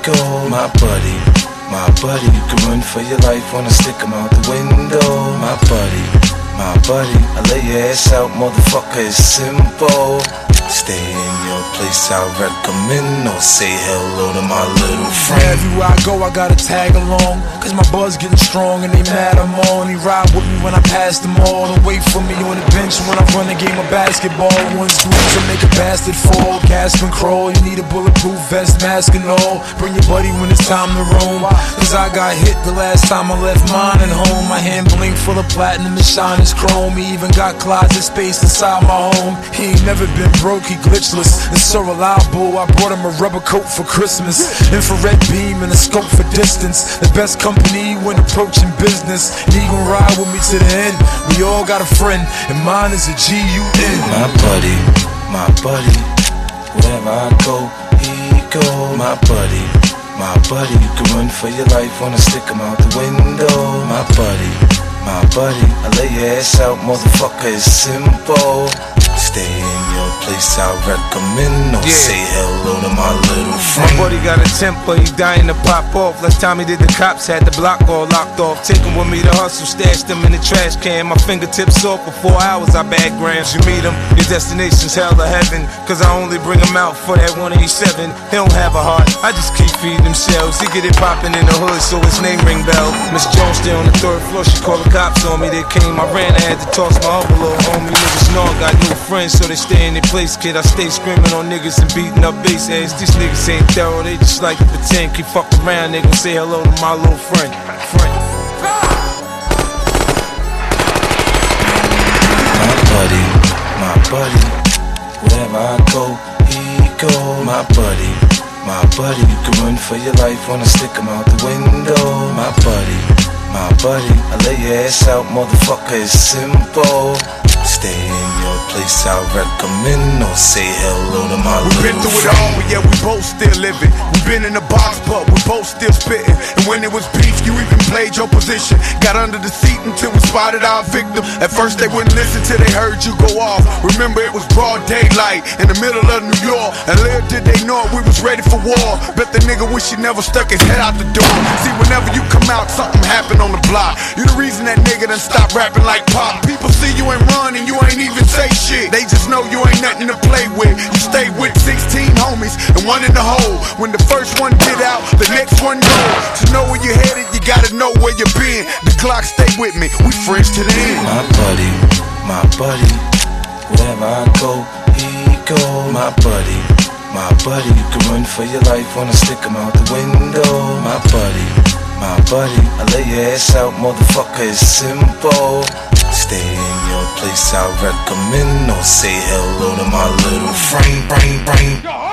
go. My buddy, you can run for your life, wanna stick him out the window. My buddy, I lay your ass out, motherfucker, it's simple. Stay in your place, I recommend, or say hello to my little friend. Everywhere I go, I gotta tag along, cause my buzz getting strong and they mad I'm on. They ride with me when I pass them all, and wait for me on the bench when I run a game of basketball. One screw to make a bastard fall, gasp and crawl. You need a bulletproof vest, mask and all. Bring your buddy when it's time to roam, cause I got hit the last time I left mine at home. My hand blink full of platinum and shine is chrome. He even got closet space inside my home. He ain't never been broke, he glitchless and so reliable. I brought him a rubber coat for Christmas, infrared beam and a scope for distance. The best company when approaching business. He gon' ride with me to the end. We all got a friend, and mine is a G-U-N. My buddy, wherever I go, he go. My buddy, you can run for your life, wanna stick him out the window. My buddy, I lay your ass out, motherfucker, it's simple. Stay in your place, I recommend, or say hello to my little friend. My buddy got a temper, he dying to pop off. Last time he did the cops, had the block all locked off. Take him with me to hustle, stashed him in the trash can. My fingertips off for 4 hours, I bag grams. You meet him, your destination's hell or heaven, cause I only bring him out for that 187. He don't have a heart, I just keep feeding him shells. He get it poppin' in the hood, so his name ring bell. Miss Jones stay on the 3rd floor, she called the cops on me. They came, I ran, I had to toss my other little homie. Niggas know I got new friends, so they stay in their place, kid. I stay screaming on niggas and beating up bass heads. These niggas ain't thorough, they just like to pretend. Keep fuck around, they gon' say hello to my little friend. My buddy, wherever I go, he go. My buddy, you can run for your life, wanna stick him out the window. My buddy, I lay your ass out, motherfucker, it's simple. Stay in your place, I recommend, or say hello to my little friend. We've been through it all, but yeah, we both still living. We've been in the box, but we both still spitting. And when it was beef, you even played your position. Got under the seat until we spotted our victim. At first they wouldn't listen till they heard you go off. Remember it was broad daylight in the middle of New York, and little did they know it, we was ready for war. Bet the nigga wish he never stuck his head out the door. See, whenever you come out, something happen on the block. You the reason that nigga done stopped rapping like Pop. People see you ain't run and you ain't even say shit. They just know you ain't nothing to play with. You stay with 16 homies and one in the hole. When the first one get out, the next one go. To know where you're headed, you gotta know where you been. The clock stay with me, we friends to the end. My buddy, wherever I go, he go. My buddy, you can run for your life, wanna stick him out the window. My buddy, I lay your ass out, motherfucker, it's simple. Stay in your place, I recommend, or say hello to my little friend.